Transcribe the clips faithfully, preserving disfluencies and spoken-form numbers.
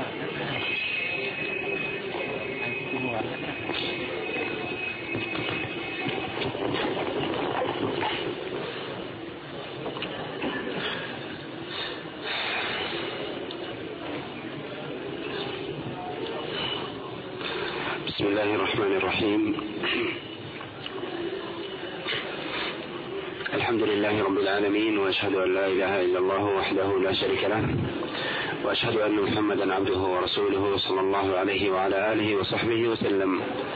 بسم الله الرحمن الرحيم. الحمد لله رب العالمين، وأشهد أن لا إله إلا الله وحده لا شريك له، وأشهد أن محمدا عبده ورسوله صلى الله عليه وعلى آله وصحبه وسلم.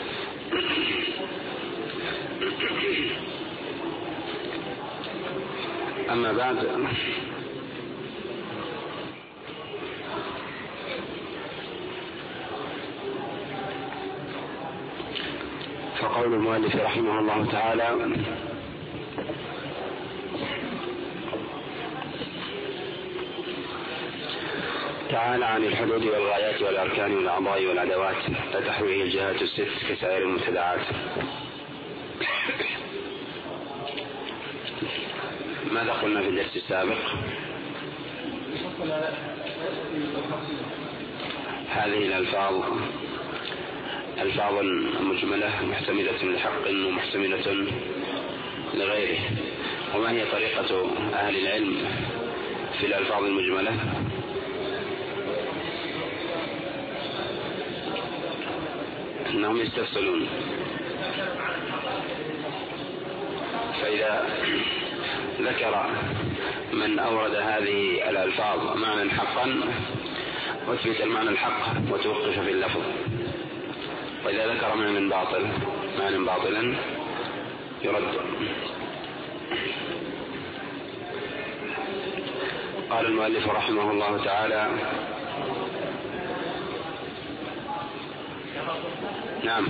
أما بعد، فقول المؤلف رحمه الله تعالى: تعالى عن الحدود والغايات والأركان والأعضاء والأدوات لا تحويه الجهات الست كسائر المبتدعات. ماذا قلنا في الدرس السابق؟ هذه الألفاظ ألفاظ مجملة محتملة لحق ومحتملة لغيره. وما هي طريقة أهل العلم في الألفاظ المجملة؟ أنهم يستفصلون، فإذا ذكر من أورد هذه الألفاظ معنى حقا أثبت المعنى الحق وتوقف في اللفظ، وإذا ذكر معنى باطل معنى باطلا يرد. قال المؤلف رحمه الله تعالى: نعم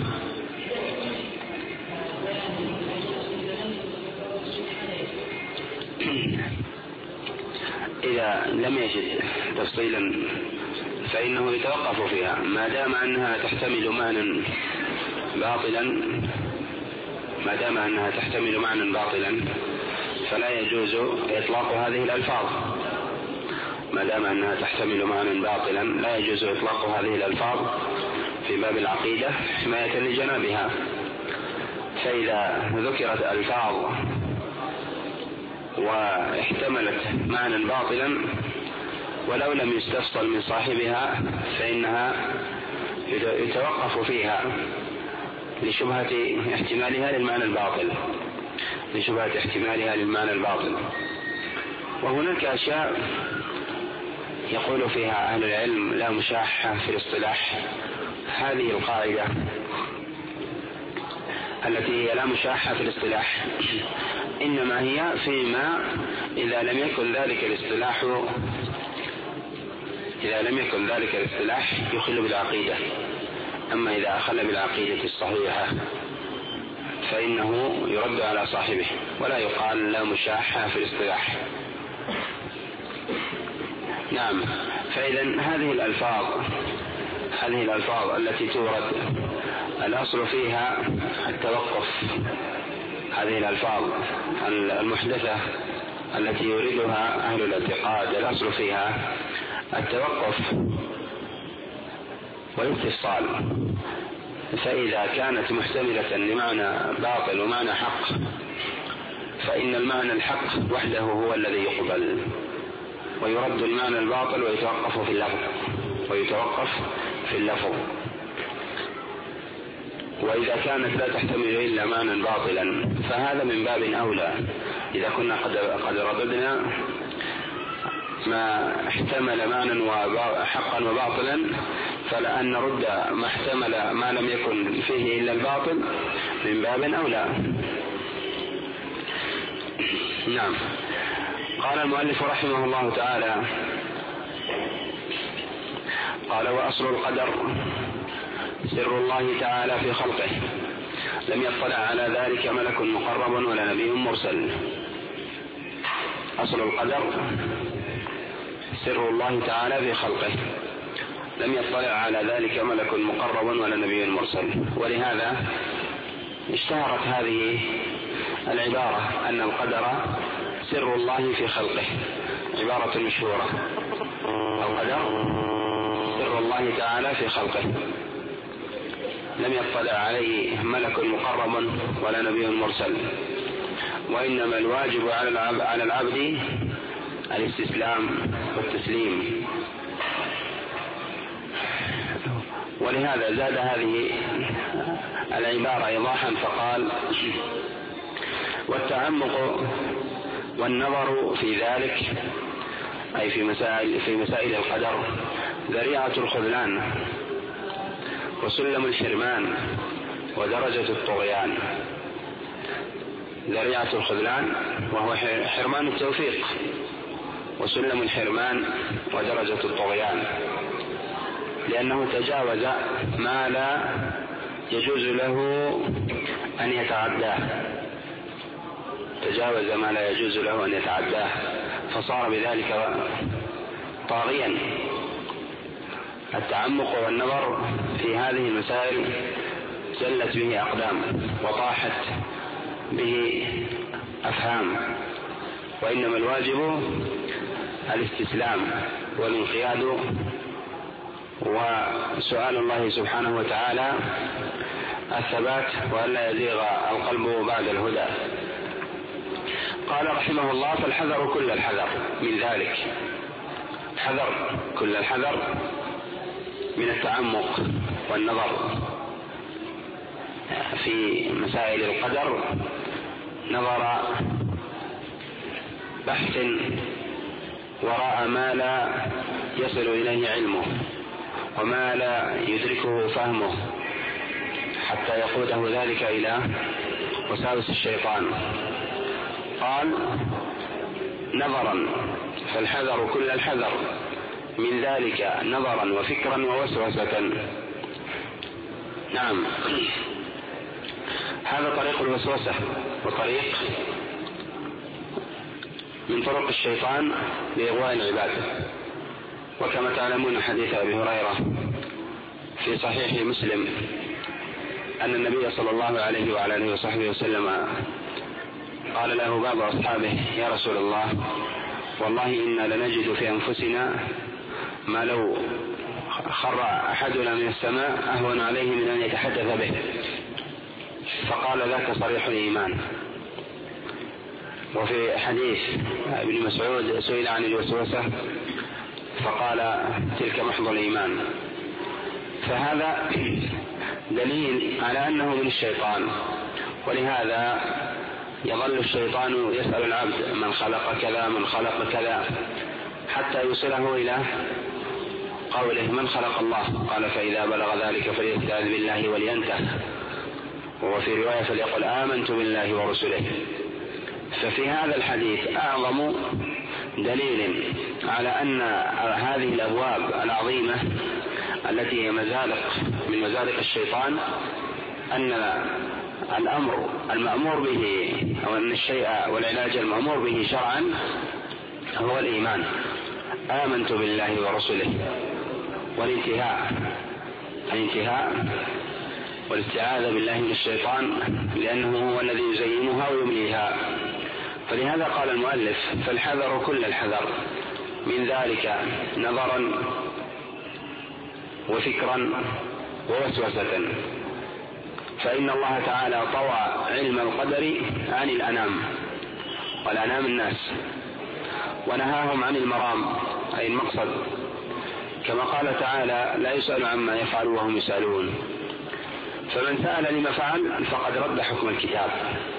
إذا لم يجد تفصيلا فإنه يتوقف فيها، ما دام أنها تحتمل معنى باطلا ما دام أنها تحتمل معنى باطلا فلا يجوز إطلاق هذه الألفاظ. ما دام أنها تحتمل معنى باطلا لا يجوز إطلاق هذه الألفاظ في باب العقيدة حماية لجنابها. فإذا ذكرت ألفاظ واحتملت معنى باطلا ولو لم يستفصل من صاحبها فإنها يتوقف فيها لشبهة احتمالها للمعنى الباطل لشبهة احتمالها للمعنى الباطل. وهناك أشياء يقول فيها أهل العلم لا مشاحة في الاصطلاح. هذه القاعدة التي هي لا مشاحة في الاصطلاح إنما هي فيما إذا لم يكن ذلك الاصطلاح إذا لم يكن ذلك الاصطلاح يخل بالعقيدة. أما إذا أخل بالعقيدة الصحيحة فإنه يرد على صاحبه ولا يقال لا مشاحة في الاصطلاح. نعم. فإذا هذه الألفاظ هذه الألفاظ التي تورد الأصل فيها التوقف. هذه الألفاظ المحدثة التي يريدها أهل الاعتقاد الأصل فيها التوقف والاستفصال. فإذا كانت محتملة لمعنى باطل ومعنى حق فإن المعنى الحق وحده هو الذي يقبل، ويرد المعنى الباطل ويتوقف في اللفظ ويتوقف في اللفظ. وإذا كانت لا تحتمل إلا معنى باطلا فهذا من باب أولى. إذا كنا قد قد رددنا ما احتمل معنى حقا وباطلا فلأن نرد ما احتمل ما لم يكن فيه إلا الباطل من باب أولى. نعم. قال المؤلف رحمه الله تعالى: قال: وأصل القدر سر الله تعالى في خلقه، لم يطلع على ذلك ملك مقرب ولا نبي مرسل. أصل القدر سر الله تعالى في خلقه، لم يطلع على ذلك ملك مقرب ولا نبي مرسل. ولهذا اشتهرت هذه العبارة أن القدر سر الله في خلقه، عبارة مشهورة: القدر سر الله الله تعالى في خلقه، لم يطلع عليه ملك مقرب ولا نبي مرسل، وإنما الواجب على العبد الاستسلام والتسليم. ولهذا زاد هذه العبارة إيضاحا فقال: والتعمق والنظر في ذلك، أي في مسائل, في مسائل القدر، ذريعة الخذلان وسلم الحرمان ودرجة الطغيان. ذريعة الخذلان وهو حرمان التوفيق، وسلم الحرمان ودرجة الطغيان، لأنه تجاوز ما لا يجوز له أن يتعداه، تجاوز ما لا يجوز له أن يتعداه، فصار بذلك طاغيا. التعمق والنظر في هذه المسائل زلت به أقدام وطاحت به أفهام، وإنما الواجب الاستسلام والانقياد وسؤال الله سبحانه وتعالى الثبات وألا يزيغ القلب بعد الهدى. قال رحمه الله: فالحذر كل الحذر من ذلك، حذر كل الحذر من التعمق والنظر في مسائل القدر، نظر بحث وراء ما لا يصل إليه علمه وما لا يدركه فهمه، حتى يقوده ذلك إلى وساوس الشيطان. قال: نظرا، فالحذر كل الحذر من ذلك نظرا وفكرا ووسوسة. نعم، هذا طريق الوسوسة وطريق من طرق الشيطان لإغواء العباد. وكما تعلمون حديث أبي هريرة في صحيح مسلم أن النبي صلى الله عليه وعلى آله وصحبه وسلم قال له بعض أصحابه: يا رسول الله، والله إنا لنجد في أنفسنا ما لو خر أحدنا من السماء أهون عليه من أن يتحدث به. فقال: ذاك صريح الإيمان. وفي حديث ابن مسعود سئل عن الوسوسة فقال: تلك محض الإيمان. فهذا دليل على أنه من الشيطان، ولهذا يظل الشيطان يسأل العبد: من خلق كذا، من خلق كذا، حتى يوصله إلى قوله: من خلق الله؟ قال: فإذا بلغ ذلك فليستعذ بالله ولينته. وفي رواية: فليقل آمنت بالله ورسله. ففي هذا الحديث أعظم دليل على أن هذه الأبواب العظيمة التي هي مزالق من مزالق الشيطان، أن الأمر المأمور به أو أن الشيء والعلاج المأمور به شرعا هو الإيمان: آمنت بالله ورسله. والانتهاء الانتهاء والاستعاذة بالله من الشيطان، لأنه هو الذي يزينها ويمليها. فلهذا قال المؤلف: فالحذر كل الحذر من ذلك نظرا وفكرا ووسوسة. فإن الله تعالى طوى علم القدر عن الأنام، والأنام الناس، ونهاهم عن المرام أي المقصد، كما قال تعالى: لا يسأل عما يفعل وهم يسألون. فمن سأل لما فعل فقد رد حكم الكتاب.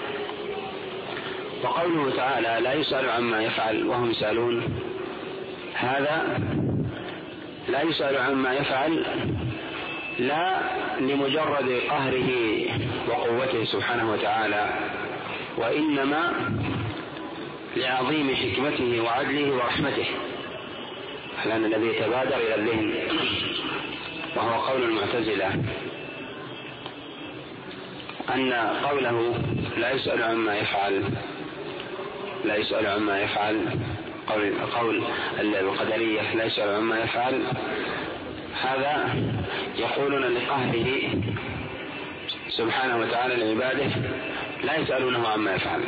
وقوله تعالى: لا يسأل عما يفعل وهم يسألون، هذا لا يسأل عما يفعل لا لمجرد قهره وقوته سبحانه وتعالى، وإنما لعظيم حكمته وعدله ورحمته، لأن الذي يتبادر إلى الذهن وهو قول المعتزلة أن قوله لا يسأل عما يفعل لا يسأل عما يفعل قول, قول القدرية لا يسأل عما يفعل، هذا يقولون لقهره سبحانه وتعالى لعباده لا يسألونه عما يفعل.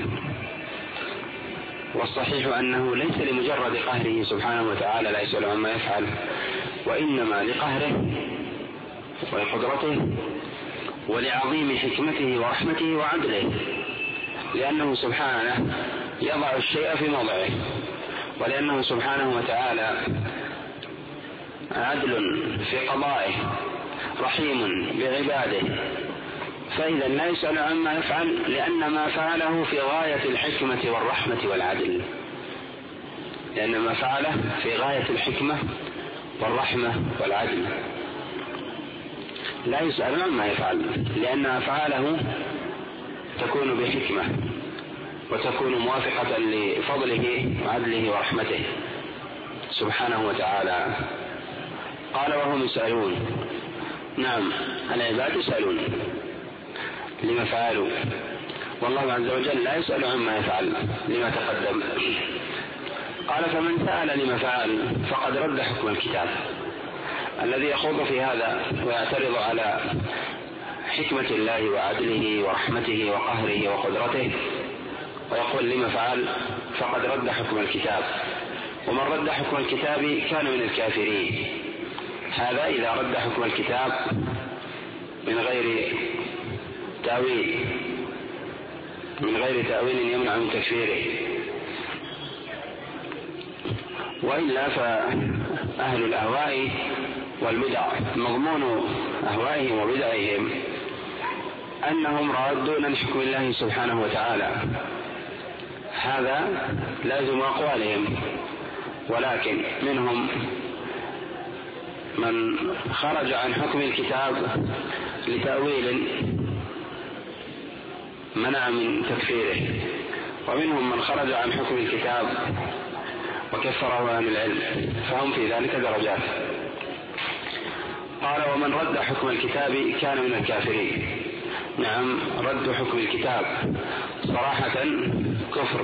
والصحيح أنه ليس لمجرد قهره سبحانه وتعالى لا يسأل عما يفعل، وإنما لقهره ولقدرته ولعظيم حكمته ورحمته وعدله، لأنه سبحانه يضع الشيء في موضعه، ولأنه سبحانه وتعالى عدل في قضائه رحيم بعباده، فإذا لا يسأل عما يفعل، لأن ما فعله في غاية الحكمة والرحمة والعدل، لأن ما فعله في غاية الحكمة والرحمة والعدل. لا يسأل عما يفعل، لأن أفعاله تكون بحكمة وتكون موافقة لفضله وعدله ورحمته سبحانه وتعالى. قال وهم يسألون. نعم، العباد يسألون لما فعلوا، والله عز وجل لا يسأل عما يفعل لما تقدم. قال فمن سأل لما فعل فقد رد حكم الكتاب. الذي يخوض في هذا ويعترض على حكمة الله وعدله ورحمته وقهره وقدرته ويقول لما فعل فقد رد حكم الكتاب، ومن رد حكم الكتاب كان من الكافرين. هذا إذا رد حكم الكتاب من غير تأويل من غير تأويل يمنع من تكفيره، وإلا فأهل الأهواء والبدع مضمون أهوائهم وبدعهم أنهم رادون عن حكم الله سبحانه وتعالى، هذا لازم أقوالهم. ولكن منهم من خرج عن حكم الكتاب لتأويل منع من تكفيره، ومنهم من خرج عن حكم الكتاب وكفره عن العلم، فهم في ذلك درجات. قال ومن رد حكم الكتاب كان من الكافرين. نعم، رد حكم الكتاب صراحة كفر،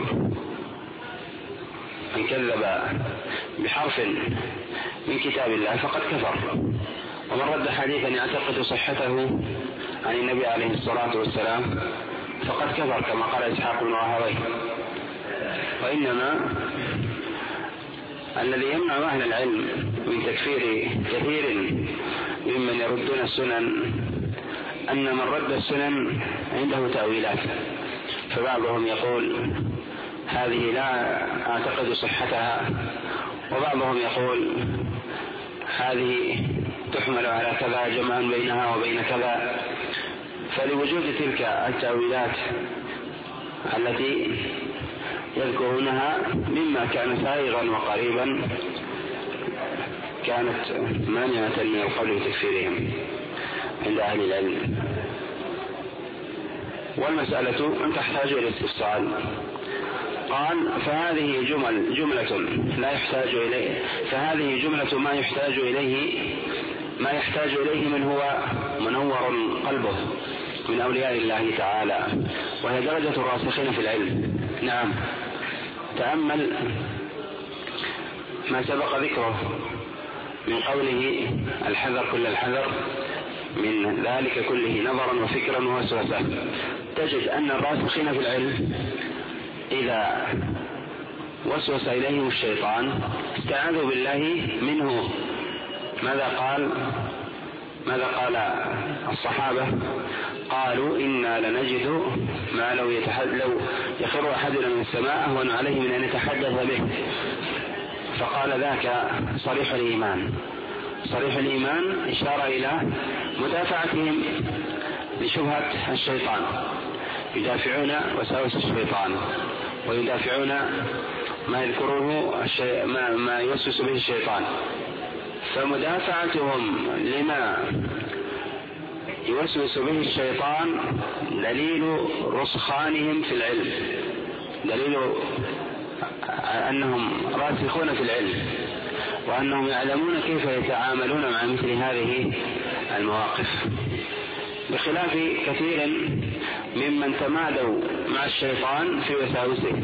من كذب بحرف من كتاب الله فقد كفر، ومن رد حديثا يعتقد صحته عن النبي عليه الصلاة والسلام فقد كفر، كما قال إسحاق بن راهويه. وإنما الذي يمنع أهل العلم من تكفير كثير ممن يردون السنن أن من رد السنن عنده تأويلات، فبعضهم يقول هذه لا أعتقد صحتها، وبعضهم يقول هذه تحمل على كذا جمعا بينها وبين كذا. فلوجود تلك التأويلات التي يذكرونها مما كان سائغا وقريبا كانت مانعة من القول بتكفيرهم عند أهل العلم. والمسألة أن تحتاج إلى استفصال. قال فهذه جمل جملة لا يحتاج إليه فهذه جملة ما يحتاج إليه ما يحتاج إليه من هو منور قلبه من أولياء الله تعالى، وهي درجة الراسخين في العلم. نعم، تأمل ما سبق ذكره من قوله الحذر كل الحذر من ذلك كله نظرا وفكرا ووسوسة. تجد أن الراسخين في العلم إذا وسوس إليهم الشيطان استعاذوا بالله منه. ماذا قال ماذا قال الصحابة؟ قالوا إنا لنجد ما لو, لو يخر أحدنا من السماء أهون عليه من أن يتحدث به. فقال ذاك صريح الإيمان. صريح الإيمان إشارة إلى مدافعتهم لشبهة الشيطان، يدافعون وساوس الشيطان ويدافعون ما يذكره ما, ما يوسوس به الشيطان. فمدافعتهم لما يوسوس به الشيطان دليل رسخانهم في العلم، دليل أنهم راسخون في العلم وأنهم يعلمون كيف يتعاملون مع مثل هذه المواقف، بخلاف كثير ممن تمادوا مع الشيطان في وساوسه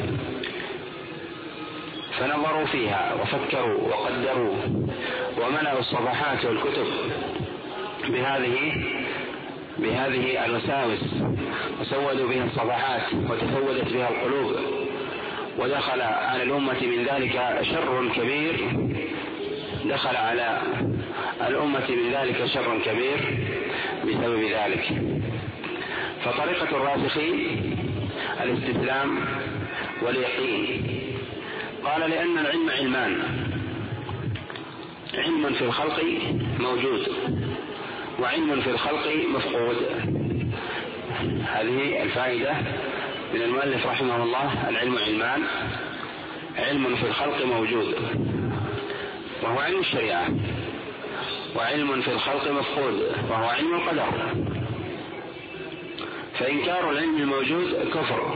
فنظروا فيها وفكروا وقدروا وملأوا الصفحات والكتب بهذه بهذه الوساوس وسودوا بها الصفحات وتسودت بها القلوب، ودخل على الأمة من ذلك شر كبير دخل على الأمة من ذلك شر كبير بسبب ذلك. فطريقة الراسخين الاستسلام واليقين. قال لأن العلم علمان، علم في الخلق موجود وعلم في الخلق مفقود. هذه الفائدة من المؤلف رحمه الله. العلم علمان، علم في الخلق موجود وهو علم الشريعة، وعلم في الخلق مفقود وهو علم القدر. فإنكار العلم الموجود كفر،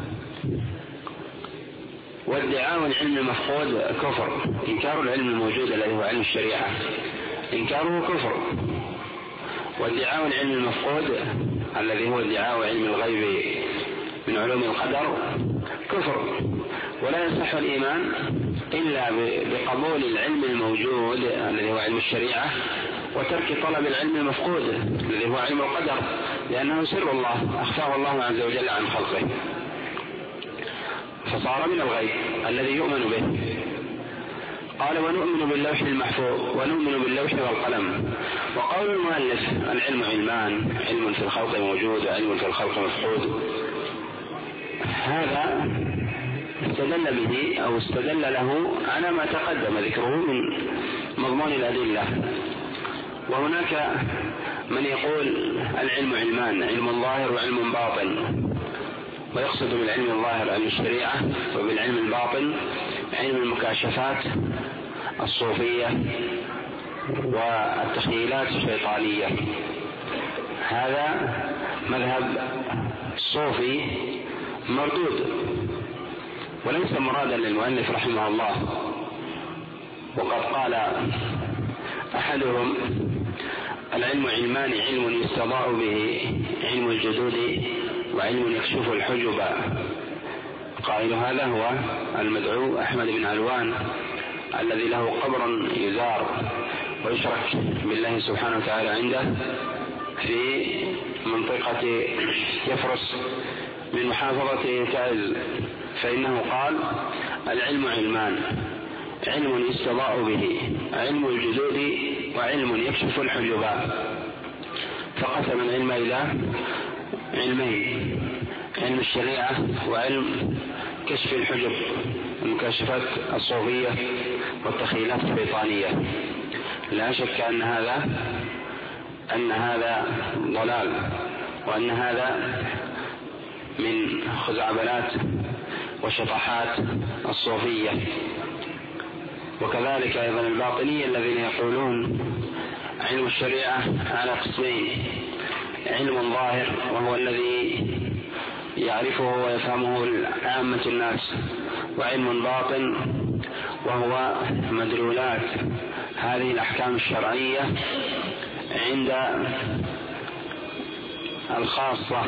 وادعاء العلم المفقود كفر. إنكار العلم الموجود الذي هو علم الشريعة إنكاره كفر، وادعاء العلم المفقود الذي هو ادعاء علم الغيب من علوم القدر كفر. ولا يصح الإيمان إلا بقبول العلم الموجود الذي هو علم الشريعة وترك طلب العلم المفقود الذي هو علم القدر، لأنه سر الله أخفاه الله عز وجل عن خلقه، فصار من الغيب الذي يؤمن به. قال ونؤمن باللوح المحفوظ ونؤمن باللوح والقلم. وقول المؤلف العلم علمان، علم في الخلق موجود وعلم في الخلق مفقود، هذا استدل به أو استدل له على ما تقدم ذكره من مضمون الأدلة. وهناك من يقول العلم علمان، علم ظاهر وعلم باطن، ويقصد بالعلم الظاهر علم الشريعة، وبالعلم الباطن علم المكاشفات الصوفية والتخيلات الشيطانية. هذا مذهب صوفي مردود وليس مرادا للمؤلف رحمه الله. وقد قال أحدهم العلم علمان، علم يستضاء به علم الجدود وعلم يكشف الحجب. قائل هذا هو المدعو أحمد بن علوان الذي له قبر يزار ويشرك بالله سبحانه وتعالى عنده في منطقة يفرس من محافظة تعز. فإنه قال العلم علمان، علم يستضاء به علم الجدود وعلم يكشف الحجب. فقسم العلم إلى علمين، علم الشريعة وعلم كشف الحجب، المكاشفات الصوفية والتخيلات الشيطانية. لا شك أن هذا أن هذا ضلال، وأن هذا من خزعبلات وشطحات الصوفية. وكذلك أيضا الباطنية الذين يقولون علم الشريعة على قسمين: علم ظاهر وهو الذي يعرفه ويفهمه عامة الناس، وعلم باطن وهو مدلولات هذه الأحكام الشرعية عند الخاصة.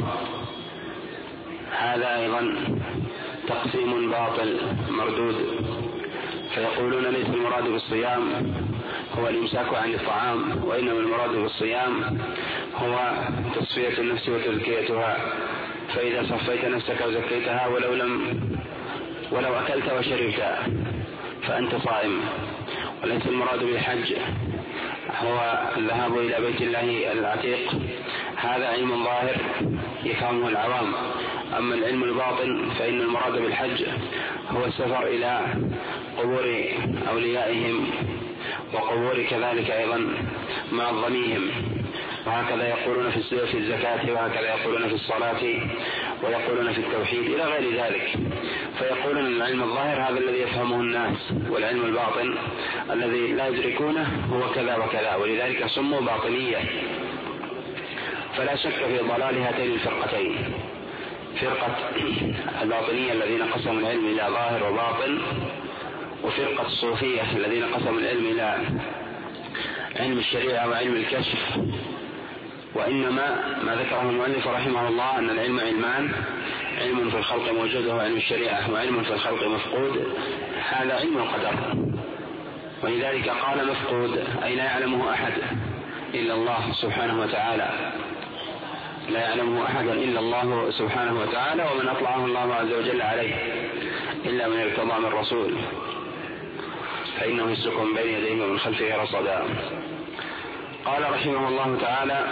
هذا أيضا تقسيم باطل مردود. فيقولون ليس المراد بالصيام هو الإمساك عن الطعام، وإنما المراد بالصيام هو تصفية النفس وتزكيتها، فإذا صفيت نفسك وزكيتها ولو لم ولو أكلت وشربت فأنت صائم. وليس المراد بالحج هو الذهاب إلى بيت الله العتيق، هذا علم ظاهر يفهمه العوام. أما العلم الباطن فإن المراد بالحج هو السفر إلى قبور أوليائهم وقبور كذلك أيضا معظميهم. وهكذا يقولون في الزكاة، وهكذا يقولون في الصلاة، ويقولون في التوحيد إلى غير ذلك. فيقولون العلم الظاهر هذا الذي يفهمه الناس، والعلم الباطن الذي لا يدركونه هو كذا وكذا، ولذلك سموا باطنية. فلا شك في ضلال هاتين الفرقتين، فرقة الباطنية الذين قسموا العلم إلى ظاهر وباطن، وفرقة الصوفية الذين قسموا العلم إلى علم الشريعة وعلم الكشف. وإنما ما ذكره المؤلف رحمه الله أن العلم علمان: علم في الخلق موجود وهو علم الشريعة، وعلم في الخلق مفقود هذا علم القدر. ولذلك قال مفقود أي لا يعلمه أحد إلا الله سبحانه وتعالى، لا يعلمه أحد إلا الله سبحانه وتعالى، ومن أطلعه الله عز وجل عليه إلا من ارتضى من رسول. فإنه يسلكهم بين يديه ومن خلفه رصدا. قال رحمه الله تعالى: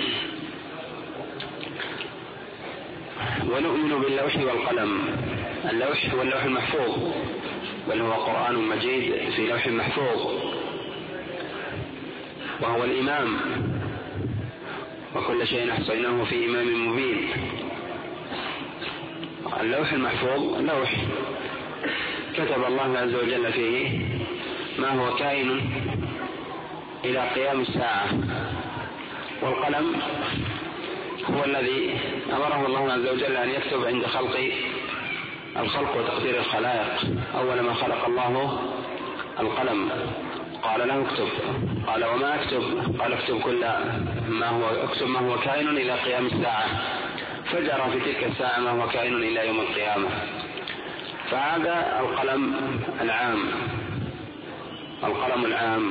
ونؤمن باللوح والقلم. اللوح هو اللوح المحفوظ، بل هو قرآن مجيد في لوح محفوظ، وهو الإمام، وكل شيء أحصيناه في إمام مبين. اللوح المحفوظ لوح كتب الله عز وجل فيه ما هو كائن إلى قيام الساعة، والقلم هو الذي أمره الله عز وجل أن يكتب عند خلق الخلق وتقدير الخلائق. أول ما خلق الله القلم قال له اكتب، قال وما اكتب؟ قال اكتب كل ما هو اكتب ما هو كائن إلى قيام الساعة، فجرى في تلك الساعة ما هو كائن إلى يوم القيامة. فهذا القلم العام، القلم العام.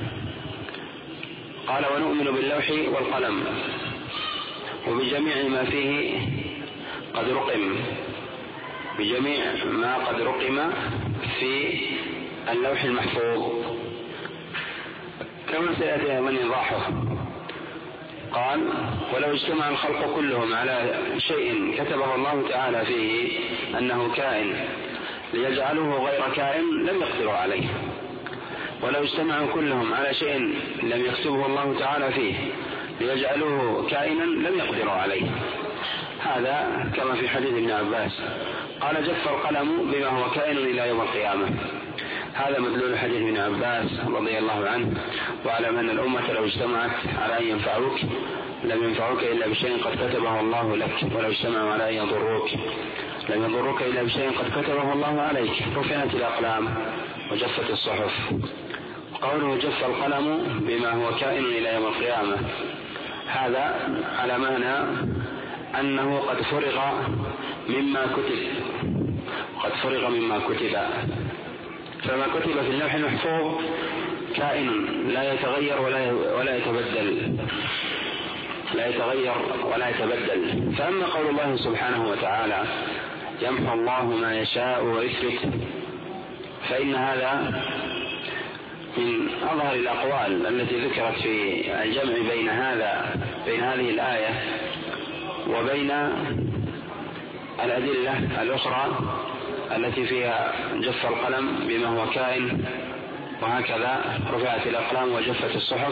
قال: ونؤمن باللوح والقلم وبجميع ما فيه قد رقم، بجميع ما قد رقم في اللوح المحفوظ، كما سيأتي من إيضاحه. قال: ولو اجتمع الخلق كلهم على شيء كتبه الله تعالى فيه أنه كائن ليجعلوه غير كائن لم يقدروا عليه. ولو اجتمعوا كلهم على شيء لم يكتبه الله تعالى فيه ليجعلوه كائنا لم يقدروا عليه. هذا كما في حديث ابن عباس قال: جف القلم بما هو كائن إلى يوم القيامة. هذا مدلول حديث ابن عباس رضي الله عنه. واعلم أن الأمة لو اجتمعت على أن ينفعوك لم ينفعوك إلا بشيء قد كتبه الله لك، ولو اجتمعوا على أن يضروك لم يضروك إلا بشيء قد كتبه الله عليك. رفعت الأقلام وجفت الصحف. قوله جف القلم بما هو كائن إلى يوم القيامة، هذا على معنى أنه قد فرغ مما كتب، قد فرغ مما كتب. فما كتب في اللوح المحفوظ كائن لا يتغير ولا ولا يتبدل، لا يتغير ولا يتبدل. فأما قول الله سبحانه وتعالى: يمحو الله ما يشاء ويثبت، فإن هذا من أظهر الأقوال التي ذكرت في الجمع بين هذا بين هذه الآية وبين الأدلة الأخرى التي فيها جف القلم بما هو كائن، وهكذا رفعت الأقلام وجفت الصحف.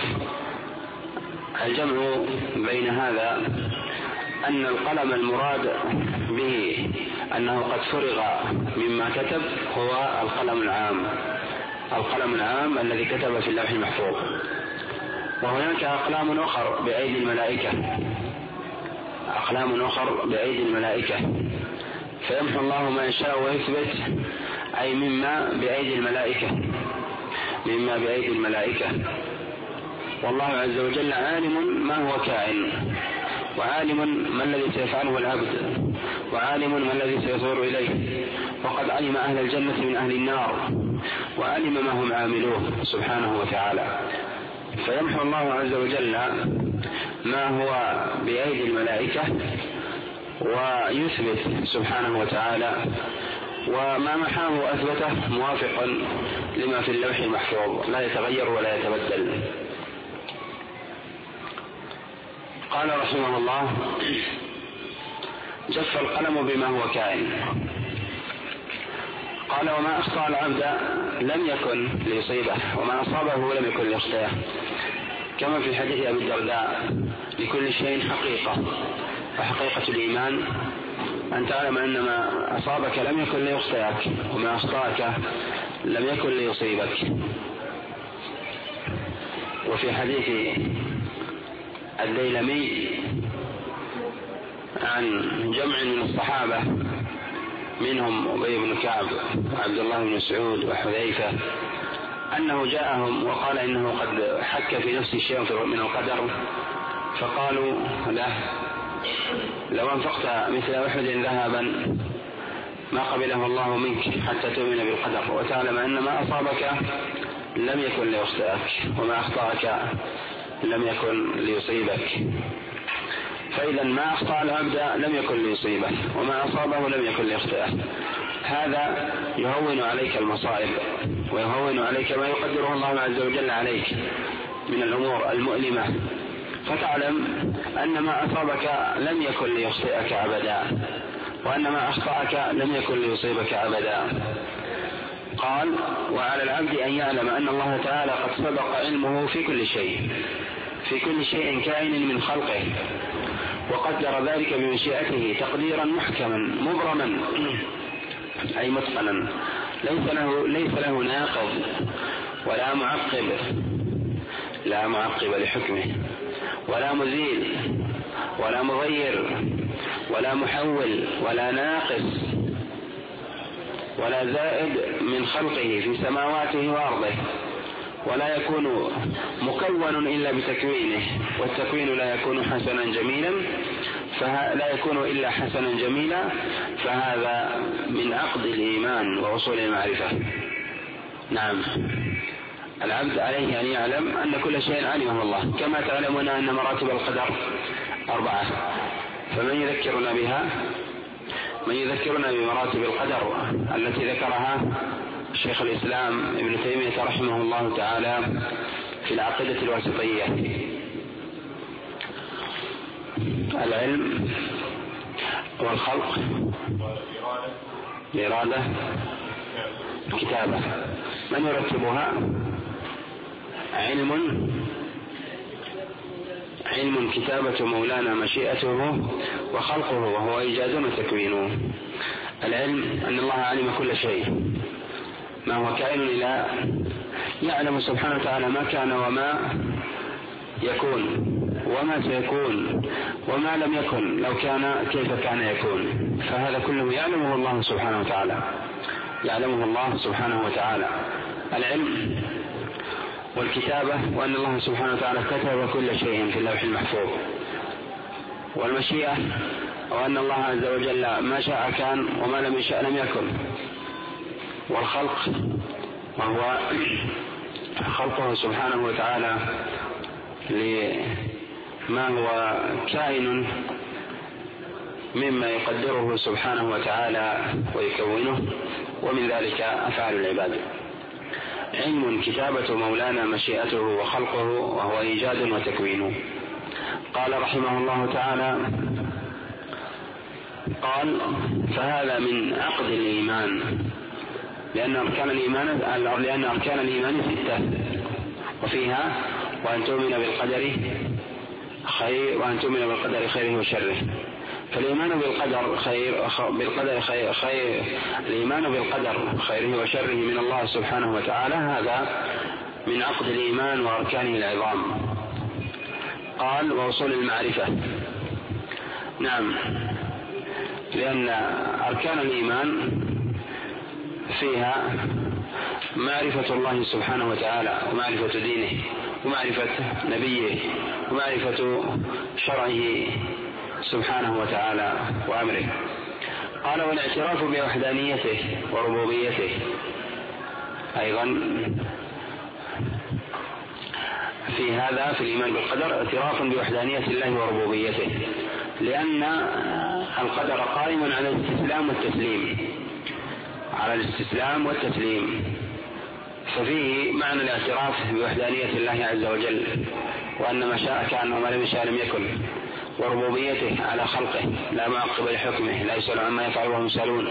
الجمع بين هذا أن القلم المراد به أنه قد فرغ مما كتب هو القلم العام، القلم العام الذي كتب في اللوح المحفوظ. وهناك أقلام أخر بأيدي الملائكة، أقلام أخر بأيدي الملائكة، فيمحو الله ما يشاء ويثبت، أي مما بأيدي الملائكة، مما بأيدي الملائكة. والله عز وجل عالم ما هو كائن، وعالم ما الذي سيفعله العبد، وعالم ما الذي سيصير إليه، وقد علم أهل الجنة من أهل النار، وعلم ما هم عاملوه سبحانه وتعالى. فيمحو الله عز وجل ما هو بأيدي الملائكة ويثبت سبحانه وتعالى، وما محاه وأثبته موافقا لما في اللوح المحفوظ لا يتغير ولا يتبدل. قال رحمه الله: جف القلم بما هو كائن. قال: وما أخطأ العبد لم يكن ليصيبه، وما أصابه لم يكن ليخطئه، كما في حديث أبي الدرداء: لكل شيء حقيقة، فحقيقة الإيمان أن تعلم أن ما أصابك لم يكن ليخطئك، وما أخطأك لم يكن ليصيبك. وفي حديث الديلمي عن جمع من الصحابة منهم أبي بن كعب وعبد الله بن مسعود وحذيفة أنه جاءهم وقال إنه قد حك في نفسه شيء من القدر، فقالوا له: لو أنفقت مثل أحد ذهبا ما قبله الله منك حتى تؤمن بالقدر، وتعلم أن ما أصابك لم يكن ليخطئك، وما أخطأك لم يكن ليصيبك. فإذا ما أخطأ العبد لم يكن ليصيبه، وما أصابه لم يكن ليخطئه. هذا يهون عليك المصائب ويهون عليك ما يقدره الله عز وجل عليك من الأمور المؤلمة، فتعلم أن ما أصابك لم يكن ليخطئك أبدا، وأن ما أخطأك لم يكن ليصيبك أبدا. قال: وعلى العبد أن يعلم أن الله تعالى قد سبق علمه في كل شيء في كل شيء كائن من خلقه، وقدر ذلك بمشيئته تقديرا محكما مبرما أي متقنا، ليس له, ليس له ناقض ولا معقب لا معقب لحكمه، ولا مزيل ولا مغير ولا محول ولا ناقص ولا زائد من خلقه في سماواته وأرضه، ولا يكون مكون إلا بتكوينه، والتكوين لا يكون حسنا جميلا فلا يكون إلا حسنا جميلا، فهذا من عقد الإيمان وأصول المعرفة. نعم، العبد عليه أن يعلم أن كل شيء علمه الله، كما تعلمون أن مراتب القدر أربعة، فمن يذكرنا بها؟ من يذكرنا بمراتب القدر التي ذكرها شيخ الإسلام ابن تيمية رحمه الله تعالى في العقيدة الواسطية: العلم والخلق، الإرادة، الكتابة. من يرتبها؟ علم علم كتابة مولانا مشيئته وخلقه وهو إيجاد وتكوينه. العلم أن الله علم كل شيء ما هو كائن إلى يعلم سبحانه وتعالى ما كان وما يكون وما سيكون وما لم يكن لو كان كيف كان يكون، فهذا كله يعلمه الله سبحانه وتعالى يعلمه الله سبحانه وتعالى. العلم والكتابة، وأن الله سبحانه وتعالى كتب كل شيء في اللوح المحفوظ. والمشيئة، وأن الله عز وجل ما شاء كان وما لم يشاء لم يكن. والخلق، وهو خلقه سبحانه وتعالى لما هو كائن مما يقدره سبحانه وتعالى ويكونه، ومن ذلك أفعال العباد. علم كتابة مولانا مشيئته وخلقه وهو إيجاد وتكوين. قال رحمه الله تعالى: قال: فهذا من عقد الإيمان، لأن أركان الإيمان لأن أركان الإيمان ستة، وفيها وأن تؤمن بالقدر خير وأن تؤمن بالقدر خيره وشره. فالإيمان بالقدر خير بالقدر خير, خير الإيمان بالقدر خيره وشره من الله سبحانه وتعالى، هذا من عقد الإيمان وأركانه العظام. قال: وأصول المعرفة. نعم، لأن أركان الإيمان فيها معرفة الله سبحانه وتعالى ومعرفة دينه ومعرفة نبيه ومعرفة شرعه سبحانه وتعالى وأمره. قال: والاعتراف بوحدانيته وربوبيته أيضا في هذا في الإيمان بالقدر اعتراف بوحدانية الله وربوبيته، لأن القدر قائم على الاستسلام والتسليم على الاستسلام والتسليم ففيه معنى الاعتراف بوحدانية الله عز وجل، وأن ما شاء كان وما لم يشاء لم يكن، وربوبيته على خلقه لا معقب لحكمه لا يسأل عما يفعل وهم يسألون.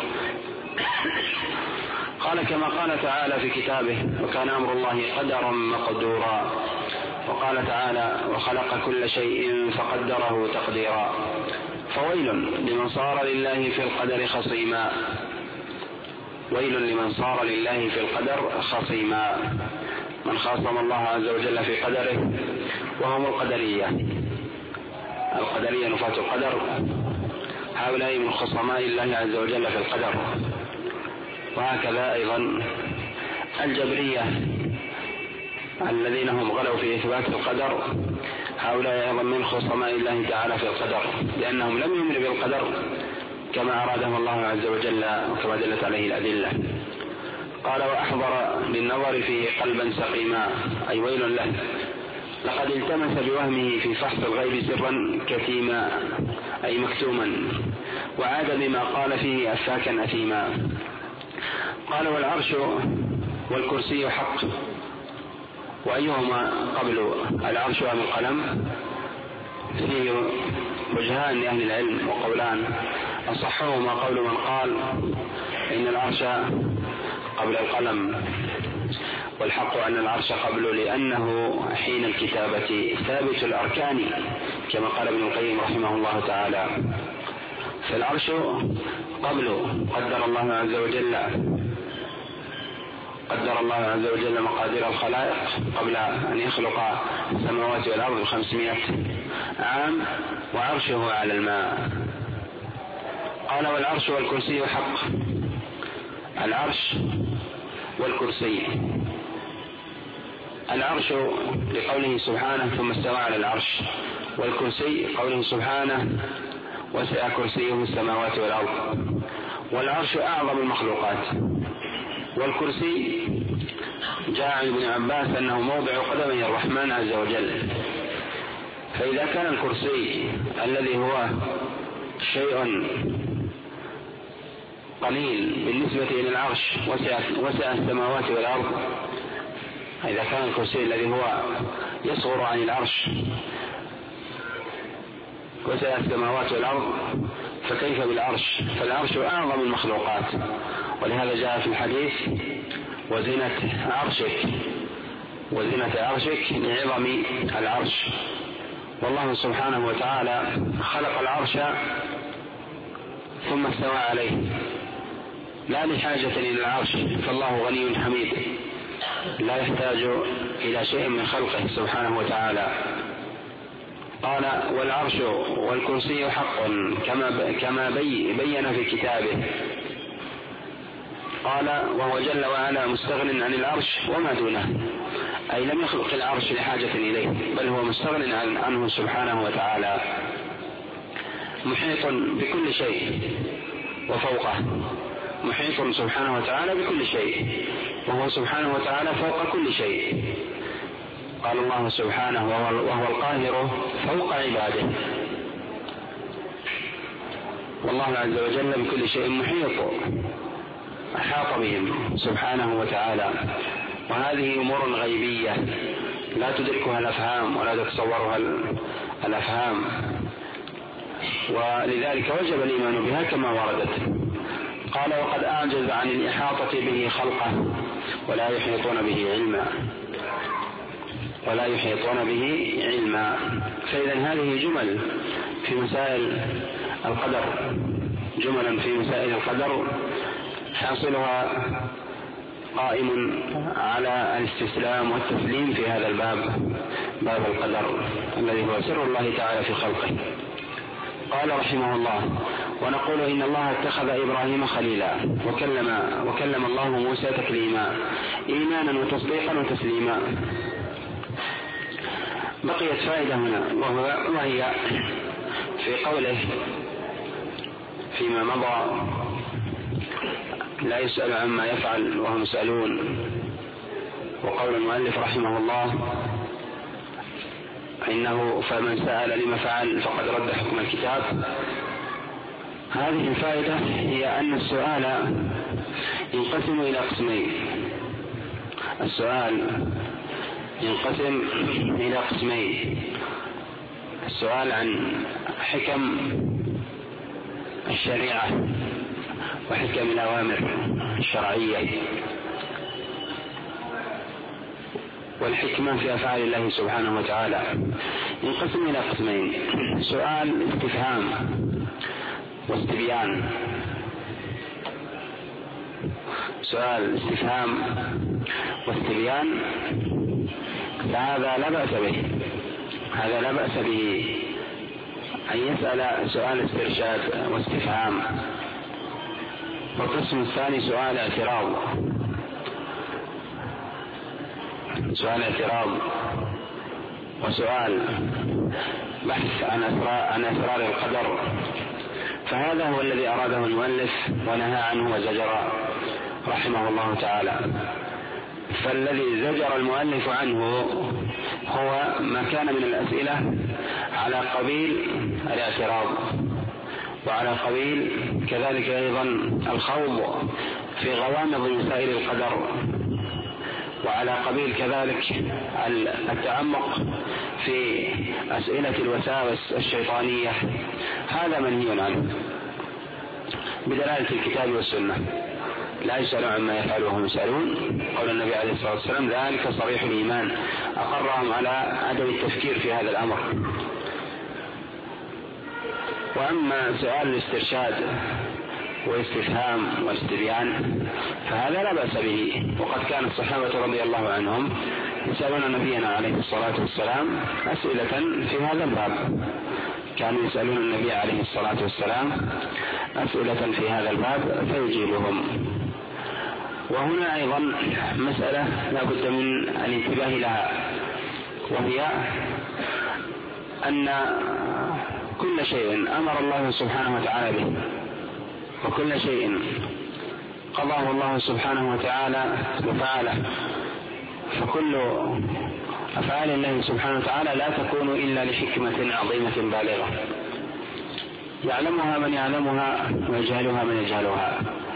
قال: كما قال تعالى في كتابه: وكان أمر الله قدرا مقدورا. وقال تعالى: وخلق كل شيء فقدره تقديرا. فويل لمن صار لله في القدر خصيما ويل لمن صار لله في القدر خصيما من خاصم الله عز وجل في قدره، وهم القدرية. القدرية نفاة القدر، هؤلاء من خصماء الله عز وجل في القدر. وهكذا أيضا الجبرية الذين هم غلوا في إثبات القدر، هؤلاء أيضا من خصماء الله تعالى في القدر، لأنهم لم يؤمنوا بالقدر كما أراده الله عز وجل وكما دلت عليه الأدلة. قال: وأحضر للنظر فيه قلبا سقيما، أي ويل له، لقد التمس بوهمه في فحص الغيب سرا كتيما، أي مكتوما، وعاد بما قال فيه أفاكا أثيما. قال: والعرش والكرسي حق، وأيهما قبل العرش أم القلم؟ فيه وجهان لأهل العلم وقولان، أصحهما قول من قال إن العرش قبل القلم، والحق أن العرش قبل، لأنه حين الكتابة ثابت الأركان كما قال ابن القيم رحمه الله تعالى. فالعرش قبل، قدر الله عز وجل قدر الله عز وجل مقادير الخلائق قبل أن يخلق السماوات والأرض بخمسمائة عام، وعرشه على الماء. قال والعرش والكرسي حق. العرش والكرسي، العرش لقوله سبحانه ثم استوى على العرش، والكرسي قوله سبحانه وسع كرسيه السماوات والأرض. والعرش أعظم المخلوقات، والكرسي جاء عن ابن عباس أنه موضع قدمي الرحمن عز وجل. فإذا كان الكرسي الذي هو شيء قليل بالنسبة إلى العرش وسع, وسع السماوات والأرض، إذا كان الكرسي الذي هو يصغر عن العرش وسع السماوات والأرض، فكيف بالعرش؟ فالعرش أعظم المخلوقات، ولهذا جاء في الحديث وزنة عرشك وزنة عرشك لعظم العرش. والله سبحانه وتعالى خلق العرش ثم استوى عليه، لا لحاجة إلى العرش، فالله غني حميد لا يحتاج إلى شيء من خلقه سبحانه وتعالى. قال والعرش والكرسي حق كما كما بي بين في كتابه. قال وهو جل وعلا مستغن عن العرش وما دونه، أي لم يخلق العرش لحاجة إليه، بل هو مستغن عنه سبحانه وتعالى، محيط بكل شيء وفوقه، محيط سبحانه وتعالى بكل شيء، وهو سبحانه وتعالى فوق كل شيء. قال الله سبحانه وهو القاهر فوق عباده، والله عز وجل بكل شيء محيط، أحاط بهم سبحانه وتعالى. وهذه أمور غيبية لا تدركها الأفهام ولا تتصورها الأفهام، ولذلك وجب الإيمان بها كما وردت. قال وقد أعجز عن الإحاطة به خلقه ولا يحيطون به علما ولا يحيطون به علما. فإذا هذه جمل في مسائل القدر، جملا في مسائل القدر حاصلها قائم على الاستسلام والتسليم في هذا الباب، باب القدر الذي هو سر الله تعالى في خلقه. قال رحمه الله ونقول إن الله اتخذ إبراهيم خليلا وكلم, وكلم الله موسى تكليما، إيمانا وتصديقا وتسليما. بقيت فائدة هنا وهي في قوله فيما مضى لا يسأل عما يفعل وهم يسألون، وقول المؤلف رحمه الله إنه فمن سأل لما فعل فقد رد حكم الكتاب. هذه الفائدة هي أن السؤال ينقسم إلى قسمين، السؤال ينقسم إلى قسمين، السؤال عن حكم الشريعة وحكم الأوامر الشرعية، والحكمة في أفعال الله سبحانه وتعالى، ينقسم إلى قسمين، سؤال استفهام واستبيان. سؤال استفهام واستبيان فهذا لا بأس به، هذا لا بأس به أن يسأل سؤال استرشاد واستفهام. والقسم الثاني سؤال اعتراض، سؤال اعتراض وسؤال بحث عن أسرار, عن أسرار القدر، فهذا هو الذي أراده المؤلف ونهى عنه وزجر رحمه الله تعالى. فالذي زجر المؤلف عنه هو ما كان من الأسئلة على قبيل الاعتراض، وعلى قبيل كذلك أيضا الخوض في غوامض مسائل القدر وعلى قبيل كذلك التعمق في أسئلة الوساوس الشيطانية، هذا منهي عنه بدلالة الكتاب والسنة. لا يسألون عما يفعل وهم يسألون، قول النبي عليه الصلاة والسلام ذلك صريح الإيمان، أقرهم على عدم التفكير في هذا الأمر. وأما سؤال الاسترشاد والاستفهام والاستبيان فهذا لا بأس به، وقد كان الصحابة رضي الله عنهم يسألون نبينا عليه الصلاة والسلام أسئلة في هذا الباب، كانوا يسألون النبي عليه الصلاة والسلام أسئلة في هذا الباب فيجيبهم. وهنا أيضا مسألة لا بد من الانتباه لها، وهي أن كل شيء أمر الله سبحانه وتعالى به وكل شيء قضاه الله سبحانه وتعالى وفعله، فكل أفعال الله سبحانه وتعالى لا تكون إلا لحكمة عظيمة بالغة يعلمها من يعلمها ويجهلها من يجهلها.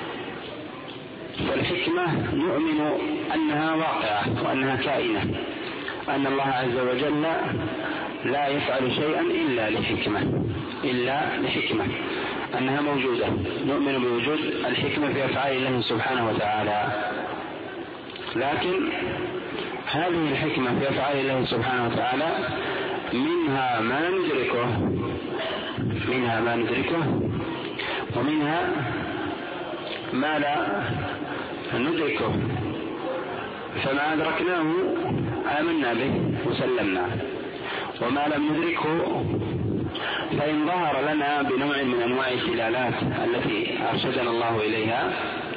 فالحكمة نؤمن أنها واقعة وأنها كائنة، أن الله عز وجل لا يفعل شيئا إلا لحكمة إلا لحكمة أنها موجودة، نؤمن بوجود الحكمة في أفعال الله سبحانه وتعالى. لكن هذه الحكمة في أفعال الله سبحانه وتعالى منها ما ندركه منها ما ندركه ومنها ما لا ندركه، فما أدركناه آمنا به وسلمنا، وما لم ندركه فإن ظهر لنا بنوع من أنواع الدلالات التي أرشدنا الله إليها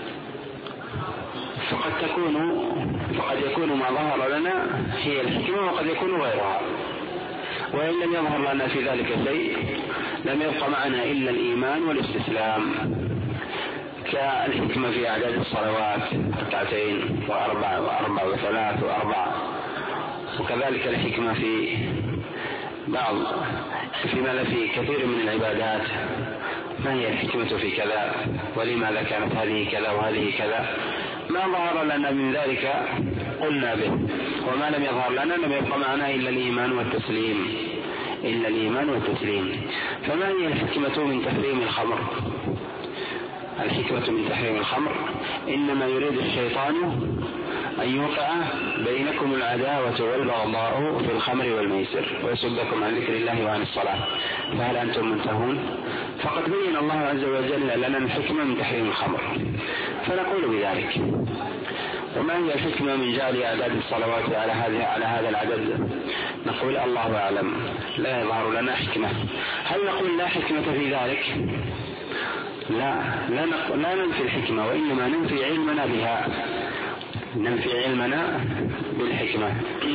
فقد تكون فقد يكون ما ظهر لنا هي الحكمة وقد يكون غيرها. وإن لم يظهر لنا في ذلك شيء لم يبق معنا إلا الإيمان والاستسلام، كالحكمة في أعداد الصلوات ركعتين وأربع وأربع وثلاث وأربع، وكذلك الحكمة في بعض فيما في كثير من العبادات، ما هي الحكمة في كذا ولماذا كانت هذه كذا وهذه كذا. ما ظهر لنا من ذلك قلنا به، وما لم يظهر لنا لم يبقى معنا إلا الإيمان والتسليم إلا الإيمان والتسليم. فما هي الحكمة من تحريم الخمر؟ الحكمة من تحريم الخمر إنما يريد الشيطان أن يوقع بينكم العداوة والبغضاء في الخمر والميسر ويصدكم عن ذكر الله وعن الصلاة، فهل أنتم منتهون؟ فقد بين الله عز وجل لنا الحكمة من تحريم الخمر، فنقول بذلك. وما هي الحكمة من جعل أعداد الصلوات على هذه على هذا العدد؟ نقول الله أعلم، لا يظهر لنا حكمة. هل نقول لا حكمة في ذلك؟ لا لا, لا ننفي الحكمة، وإنما ننفي علمنا بها، ننفي علمنا بالحكمة.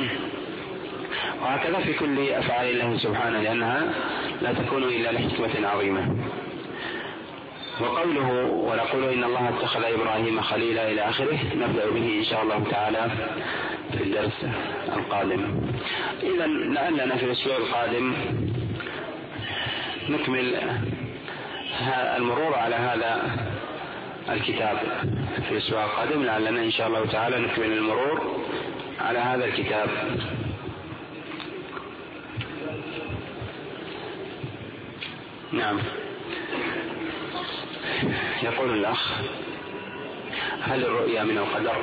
وهكذا في كل أفعال الله سبحانه، لأنها لا تكون إلا لحكمة عظيمة. وقوله ونقول إن الله اتخذ إبراهيم خليلا إلى آخره نبدأ به إن شاء الله تعالى في الدرس القادم. إذا لعلنا في الأسبوع القادم نكمل المرور على هذا الكتاب. في الأسبوع القادم لعلنا إن شاء الله تعالى نكمل المرور على هذا الكتاب. نعم. يقول الأخ: هل الرؤيا من القدر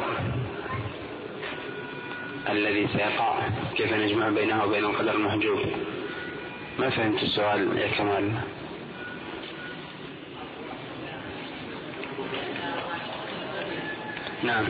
الذي سيقع؟ كيف نجمع بينها وبين القدر المحجوب؟ ما فهمت السؤال يا كمال. نعم.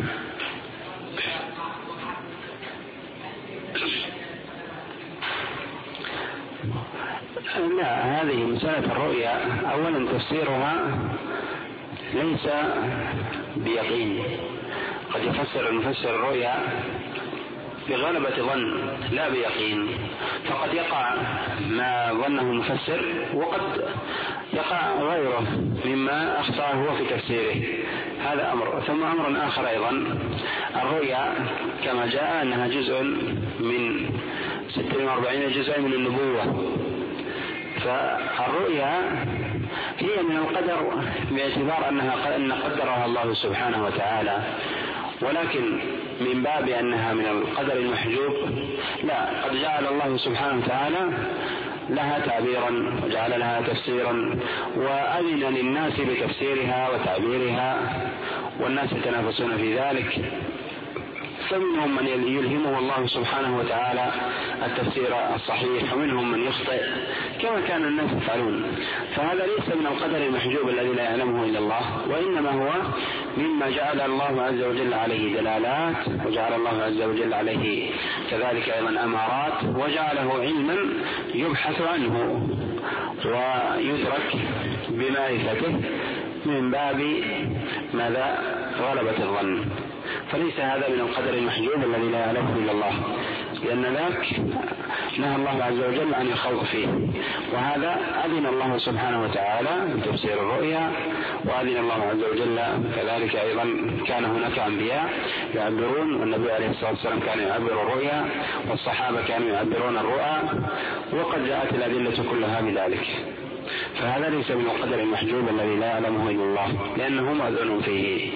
لا، هذه مسألة الرؤيا أولا تفسيرها ليس بيقين، قد يفسر المفسر الرؤيا بغلبة ظن لا بيقين، فقد يقع ما ظنه المفسر وقد يقع غيره مما أخطأه هو في تفسيره، هذا أمر. ثم أمر آخر أيضا، الرؤيا كما جاء أنها جزء من ستة وأربعين جزء من النبوة، فالرؤيا هي من القدر باعتبار أنها أن قدرها الله سبحانه وتعالى، ولكن من باب أنها من القدر المحجوب، لا، قد جعل الله سبحانه وتعالى لها تعبيرا وجعل لها تفسيرا وأذن للناس بتفسيرها وتعبيرها، والناس يتنافسون في ذلك، فمنهم من يلهمه الله سبحانه وتعالى التفسير الصحيح ومنهم من يخطئ كما كان الناس يفعلون. فهذا ليس من القدر المحجوب الذي لا يعلمه إلا الله، وإنما هو مما جعل الله عز وجل عليه دلالات، وجعل الله عز وجل عليه كذلك أيضا أمارات، وجعله علما يبحث عنه ويدرك بمعرفته من باب ماذا؟ غلبة الظن. فليس هذا من القدر المحجوب الذي لا يعلمه إلا الله، لأن ذاك نهى الله عز وجل عن الخوض فيه، وهذا أذن الله سبحانه وتعالى بتفسير الرؤيا، وأذن الله عز وجل كذلك أيضا كان هناك أنبياء يعبرون، والنبي عليه الصلاة والسلام كان يعبر الرؤيا، والصحابة كانوا يعبرون الرؤى، وقد جاءت الأدلة كلها بذلك. فهذا ليس من القدر المحجوب الذي لا يعلمه إلا الله، لأنه مأذون فيه.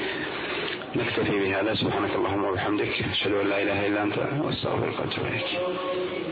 نكتفي بهذا. سبحانك اللهم وبحمدك، أشهد أن لا إله إلا أنت، واستغفرك وأتوب إليك.